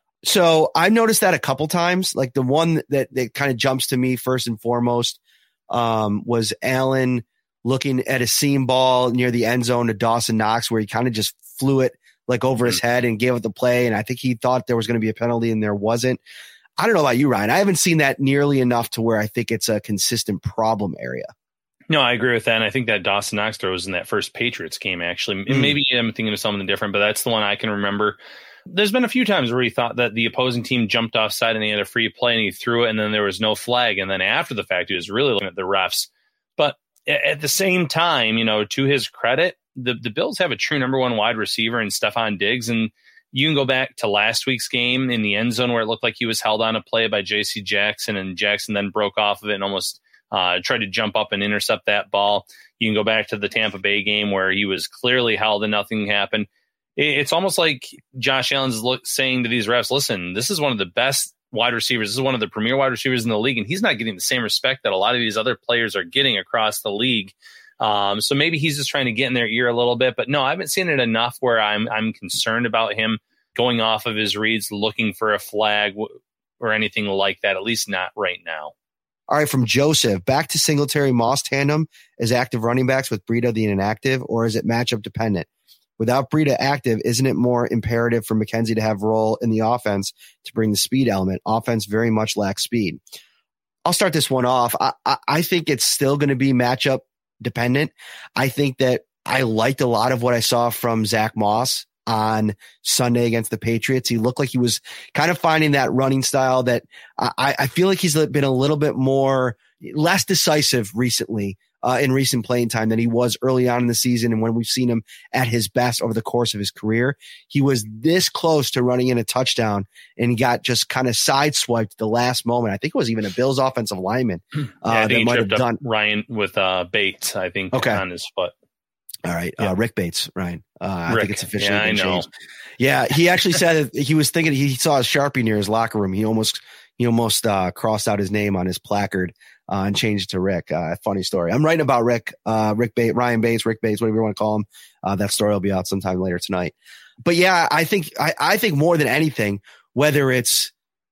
So I've noticed that a couple times. Like the one that, that kind of jumps to me first and foremost um, was Allen looking at a seam ball near the end zone to Dawson Knox, where he kind of just flew it like over his head and gave it the play. And I think he thought there was going to be a penalty and there wasn't. I don't know about you, Ryan. I haven't seen that nearly enough to where I think it's a consistent problem area. No, I agree with that. And I think that Dawson Knox throw was in that first Patriots game, actually. Mm. Maybe I'm thinking of something different, but that's the one I can remember. There's been a few times where he thought that the opposing team jumped offside and he had a free play and he threw it and then there was no flag. And then after the fact, he was really looking at the refs. But at the same time, you know, to his credit, the, the Bills have a true number one wide receiver in Stephon Diggs. And you can go back to last week's game in the end zone where it looked like he was held on a play by J C Jackson and Jackson then broke off of it and almost uh, tried to jump up and intercept that ball. You can go back to the Tampa Bay game where he was clearly held and nothing happened. It's almost like Josh Allen's look, saying to these refs, listen, this is one of the best wide receivers. This is one of the premier wide receivers in the league, and he's not getting the same respect that a lot of these other players are getting across the league. Um, so maybe he's just trying to get in their ear a little bit. But no, I haven't seen it enough where I'm I'm concerned about him going off of his reads, looking for a flag or anything like that, at least not right now. All right, from Joseph, back to Singletary Moss tandem as active running backs with Breida the inactive, or is it matchup dependent? Without Breida active, isn't it more imperative for McKenzie to have role in the offense to bring the speed element? Offense very much lacks speed. I'll start this one off. I, I, I think it's still going to be matchup dependent. I think that I liked a lot of what I saw from Zach Moss on Sunday against the Patriots. He looked like he was kind of finding that running style that I, I feel like he's been a little bit more, less decisive recently. Uh, in recent playing time than he was early on in the season. And when we've seen him at his best over the course of his career, he was this close to running in a touchdown and he got just kind of sideswiped the last moment. I think it was even a Bills offensive lineman uh, yeah, that might have done Ryan with uh, Bates, I think, okay. on his foot. All right. Yeah. Uh, Rick Bates, Ryan. Uh, I Rick. think it's officially yeah, been I know. changed. Yeah. He actually said that he was thinking he saw a Sharpie near his locker room. He almost, he almost uh, crossed out his name on his placard. Uh, and changed it to Rick. Uh, funny story. I'm writing about Rick, uh, Rick Bates, Ryan Bates, Rick Bates, whatever you want to call him. Uh, that story will be out sometime later tonight. But yeah, I think, I, I think more than anything, whether it's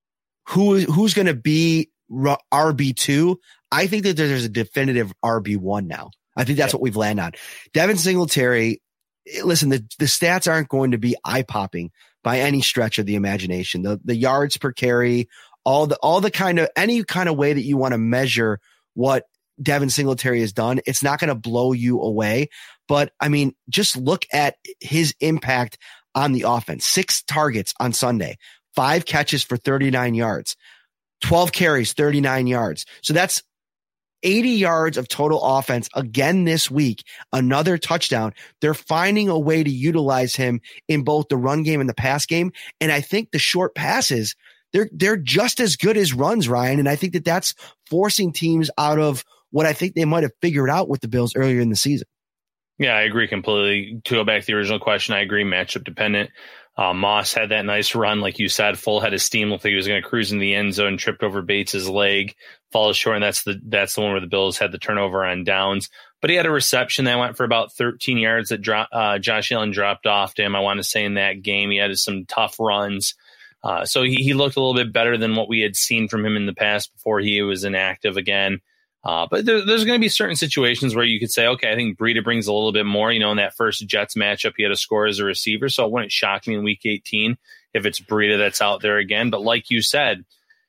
who, who's going to be R B two, I think that there's a definitive R B one now. I think that's yeah. what we've landed on. Devin Singletary, listen, the, the stats aren't going to be eye popping by any stretch of the imagination. The, the yards per carry, all the, all the kind of, any kind of way that you want to measure what Devin Singletary has done, it's not going to blow you away. But I mean, just look at his impact on the offense. Six targets on Sunday, five catches for thirty-nine yards, twelve carries, thirty-nine yards. So that's eighty yards of total offense again this week, another touchdown. They're finding a way to utilize him in both the run game and the pass game. And I think the short passes, They're they're just as good as runs, Ryan. And I think that that's forcing teams out of what I think they might have figured out with the Bills earlier in the season. Yeah, I agree completely. To go back to the original question, I agree, matchup dependent. Uh, Moss had that nice run, like you said, full head of steam. Looked like he was going to cruise in the end zone, tripped over Bates' leg, falls short, and that's the that's the one where the Bills had the turnover on downs. But he had a reception that went for about thirteen yards that dro- uh, Josh Allen dropped off to him. I want to say in that game, he had some tough runs. Uh, so he, he looked a little bit better than what we had seen from him in the past before he was inactive again. Uh, but there, there's going to be certain situations where you could say, okay, I think Breida brings a little bit more. You know, in that first Jets matchup, he had a score as a receiver, so it wouldn't shock me in week eighteen if it's Breida that's out there again. But like you said,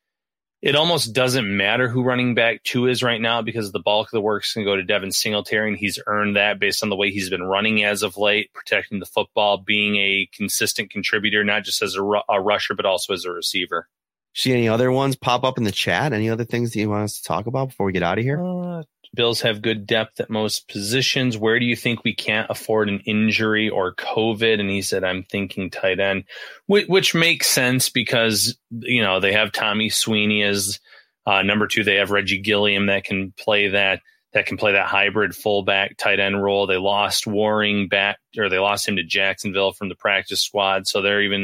it almost doesn't matter who running back two is right now because the bulk of the work's going to go to Devin Singletary, and he's earned that based on the way he's been running as of late, protecting the football, being a consistent contributor, not just as a, a rusher, but also as a receiver. See any other ones pop up in the chat? Any other things that you want us to talk about before we get out of here? Uh, Bills have good depth at most positions. Where do you think we can't afford an injury or COVID? And he said, I'm thinking tight end, which, which makes sense because, you know, they have Tommy Sweeney as uh, number two. They have Reggie Gilliam that can play that, that can play that hybrid fullback tight end role. They lost Waring back, or they lost him to Jacksonville from the practice squad. So they're even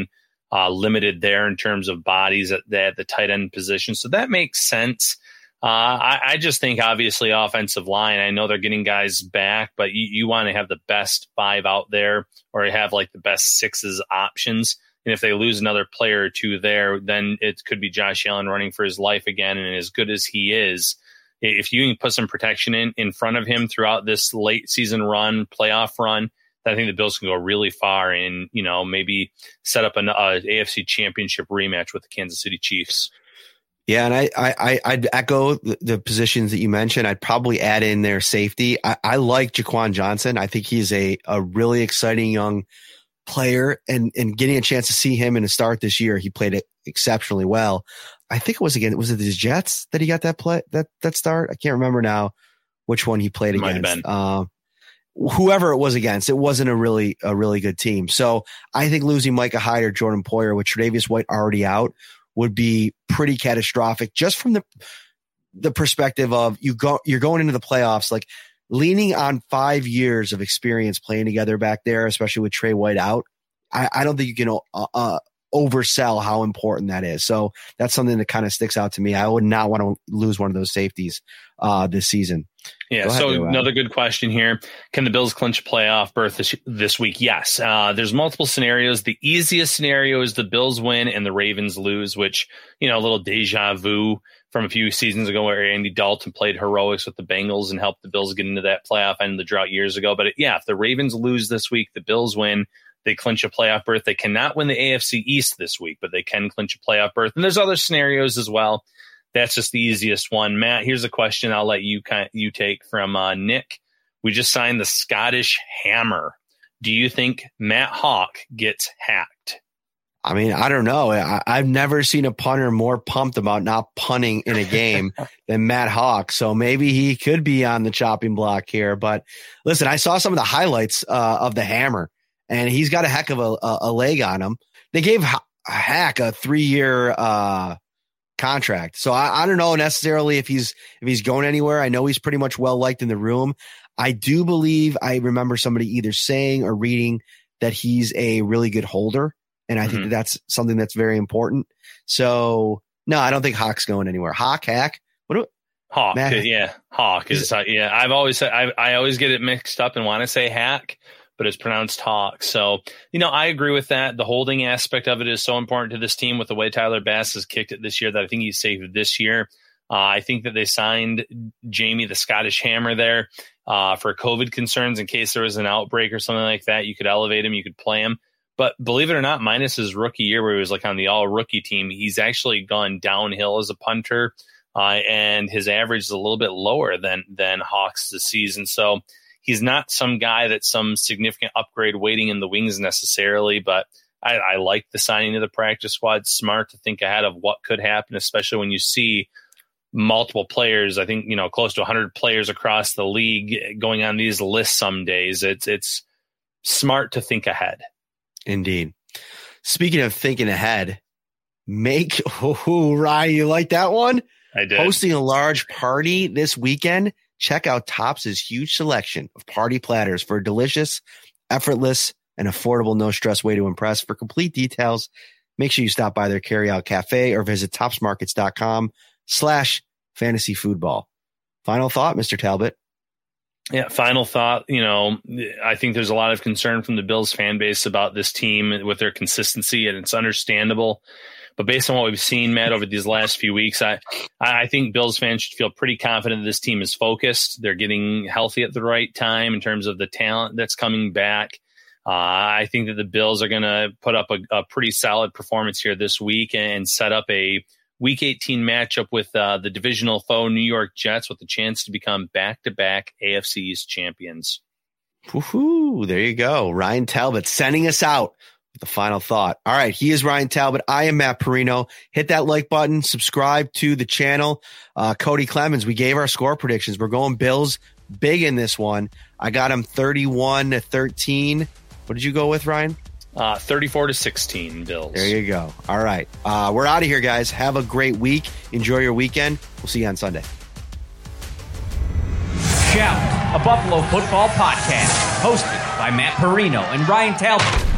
uh, limited there in terms of bodies at the, at the tight end position. So that makes sense. Uh, I, I just think, obviously, offensive line, I know they're getting guys back, but you, you want to have the best five out there, or have like the best sixes options. And if they lose another player or two there, then it could be Josh Allen running for his life again. And as good as he is, if you can put some protection in, in front of him throughout this late season run, playoff run, I think the Bills can go really far and, you know, maybe set up an uh, A F C Championship rematch with the Kansas City Chiefs. Yeah, and I, I, I'd echo the, the positions that you mentioned. I'd probably add in their safety. I, I like Jaquan Johnson. I think he's a, a really exciting young player, and, and getting a chance to see him in a start this year, he played it exceptionally well. I think it was again, was it the Jets that he got that play, that, that start? I can't remember now which one he played Might against. Um, whoever it was against, it wasn't a really, a really good team. So I think losing Micah Hyde or Jordan Poyer with Tre'Davious White already out would be pretty catastrophic, just from the the perspective of you go you're going into the playoffs like leaning on five years of experience playing together back there, especially with Trey White out. I, I don't think you can uh, uh, oversell how important that is. So that's something that kind of sticks out to me. I would not want to lose one of those safeties uh, this season. Yeah. Ahead, so another good question here. Can the Bills clinch a playoff berth this, this week? Yes. Uh, there's multiple scenarios. The easiest scenario is the Bills win and the Ravens lose, which, you know, a little deja vu from a few seasons ago where Andy Dalton played heroics with the Bengals and helped the Bills get into that playoff end of the drought years ago. But yeah, if the Ravens lose this week, the Bills win, they clinch a playoff berth. They cannot win the A F C East this week, but they can clinch a playoff berth. And there's other scenarios as well. That's just the easiest one. Matt, here's a question I'll let you kind of, you take from uh, Nick. We just signed the Scottish Hammer. Do you think Matt Hawk gets hacked? I mean, I don't know. I, I've never seen a punter more pumped about not punting in a game than Matt Hawk. So maybe he could be on the chopping block here. But listen, I saw some of the highlights uh, of the Hammer, and he's got a heck of a, a, a leg on him. They gave H- Hack a three-year uh, contract. So I, I don't know necessarily if he's if he's going anywhere. I know he's pretty much well liked in the room. I do believe I remember somebody either saying or reading that he's a really good holder. And I mm-hmm. think that that's something that's very important. So no, I don't think Hawk's going anywhere. Hawk, Hack, what do Hawk? Matt, yeah, Hawk is. Uh, yeah, I've always said I I always get it mixed up and want to say Hack, but it's pronounced Hawk. So you know, I agree with that. The holding aspect of it is so important to this team with the way Tyler Bass has kicked it this year that I think he's safe this year. Uh, I think that they signed Jamie the Scottish Hammer there uh, for COVID concerns in case there was an outbreak or something like that. You could elevate him, you could play him. But believe it or not, minus his rookie year where he was like on the all rookie team, he's actually gone downhill as a punter, uh, and his average is a little bit lower than than Hawks this season. So he's not some guy that's some significant upgrade waiting in the wings necessarily. But I, I like the signing of the practice squad. Smart to think ahead of what could happen, especially when you see multiple players. I think you know close to one hundred players across the league going on these lists some days. It's it's smart to think ahead. Indeed. Speaking of thinking ahead, make oh, Ryan, you like that one? I did. Hosting a large party this weekend. Check out Tops' huge selection of party platters for a delicious, effortless, and affordable, no-stress way to impress. For complete details, make sure you stop by their carryout cafe or visit topsmarkets.com slash fantasy foodball. Final thought, Mister Talbot. Yeah, final thought, you know, I think there's a lot of concern from the Bills fan base about this team with their consistency, and it's understandable. But based on what we've seen, Matt, over these last few weeks, I, I think Bills fans should feel pretty confident that this team is focused. They're getting healthy at the right time in terms of the talent that's coming back. Uh, I think that the Bills are going to put up a, a pretty solid performance here this week and set up a Week eighteen matchup with uh, the divisional foe New York Jets with the chance to become back-to-back A F C East champions. Woohoo! There you go. Ryan Talbot sending us out with the final thought. All right, he is Ryan Talbot. I am Matt Perino. Hit that like button. Subscribe to the channel. Uh, Cody Clemens, we gave our score predictions. We're going Bills big in this one. I got him thirty-one to thirteen. What did you go with, Ryan? Uh, thirty-four to sixteen, Bills. There you go. All right. Uh, we're out of here, guys. Have a great week. Enjoy your weekend. We'll see you on Sunday. Shout, a Buffalo football podcast, hosted by Matt Perino and Ryan Talbot.